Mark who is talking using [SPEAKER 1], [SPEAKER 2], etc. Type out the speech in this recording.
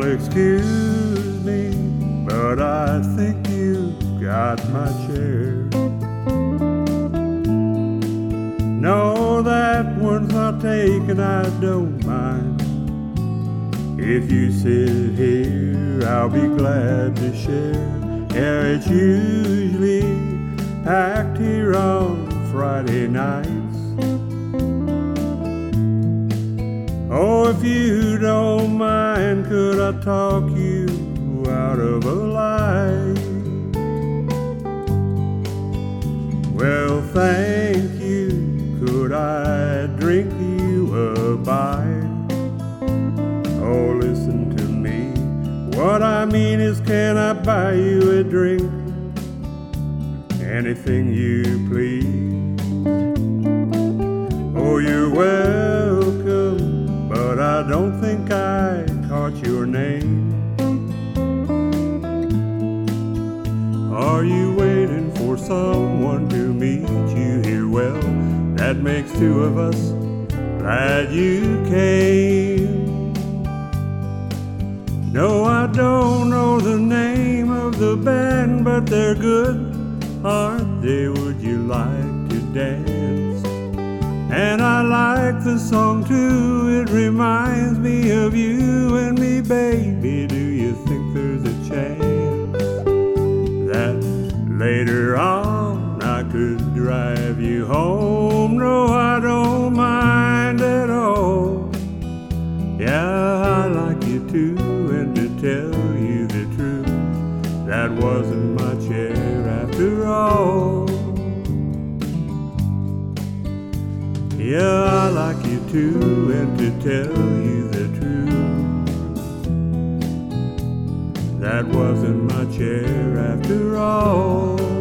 [SPEAKER 1] excuse me, but I think you got my chair. No, that one's not taken, I don't mind. If you sit here, I'll be glad to share. Yeah, it's usually packed here on Friday nights. Oh, if you don't mind, could I talk you out of a lie? Well, thank you. Could I drink you a bite? Oh, listen to me. What I mean is, can I buy you a drink? Anything you please. Oh, you're welcome, but I don't think I caught your name. Are you waiting for someone to meet you here? Well, that makes two of us. Glad you came. No, I don't know the name of the band, but they're good, aren't they? Would you like to dance? And I like the song too. It reminds me of you and me, baby. Do you think there's a chance that later on I could drive you home? No, I don't mind at all. Yeah, I like you too, and to tell you the truth, that wasn't my chair after all. Yeah, I like you too, and to tell you the truth, that wasn't my chair after all.